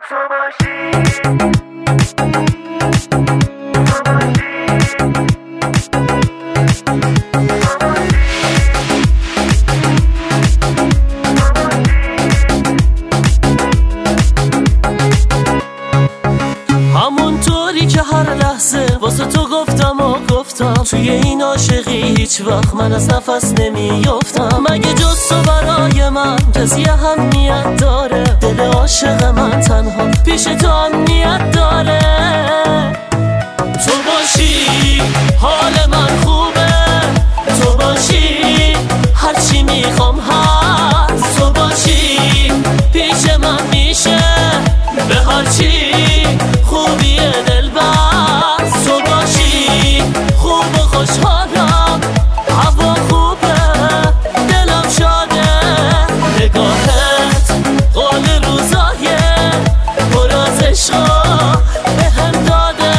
همونطوری که هر لحظه واسه تو گفتم توی این عاشقی هیچ وقت من از نفس نمیافتم. مگه جز تو برای من کسی اهمیت داره؟ دل عاشق من تنها پیش تو امنیت داره. تو باشی حال من خوبه، تو باشی هرچی میخوام هست. تو باشی پیش من میشه به هرچی خوبی دل بست. تو باشی خوب و خوشحالم، هوا خوبه دلم شاده. نگاهت قول روزای پر از عشقا بهم داده.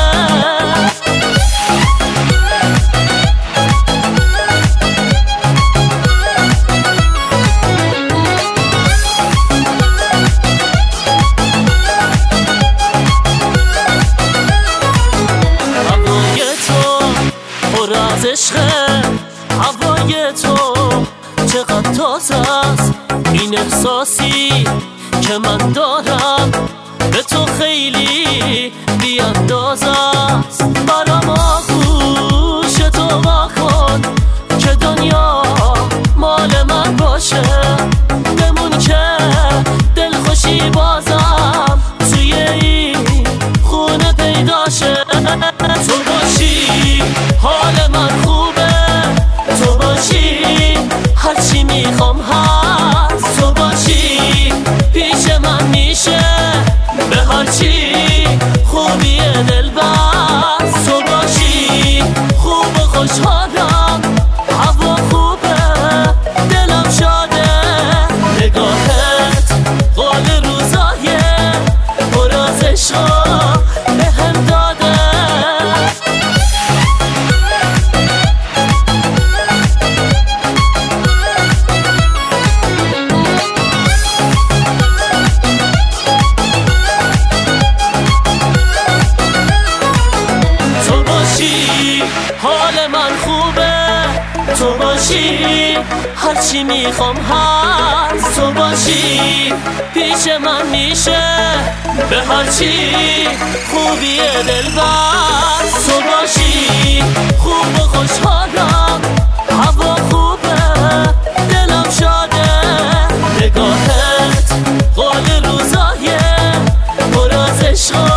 از عشقه هوای تو چقدر تازه است. این احساسی که من دارم به تو خیلی بی‌اندازه است. برام آغوش تو واکن که دنیا مال من باشه. بمون که دلخوشی بازم توی این خونه پیداشه. تو باشی حال من خوبه، تو باشی هرچی میخوام هست. تو باشی پیش من میشه به هرچی خوبی دل بست. تو باشی خوب و خوشحالم، هوا خوبه دلم شاده. نگاهت قول روزای پر از عشقا بهم داده. حال من خوبه، تو باشی هرچی میخوام هست. تو باشی پیش من میشه به هرچی خوبی دل بست. تو باشی خوب و خوشحالم، هوا خوبه دلم شاده. نگاهت قول روزای پر از عشق